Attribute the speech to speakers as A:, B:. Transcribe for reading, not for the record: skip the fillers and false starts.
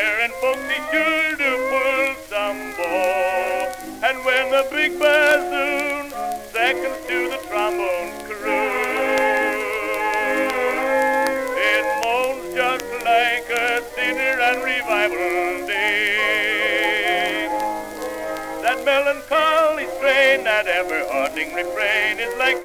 A: there, and folks be sure to pull some bow. And when the big bassoon seconds to the trombone crew, it moans just like a dinner and revival day. That melancholy strain, that ever-haunting refrain is like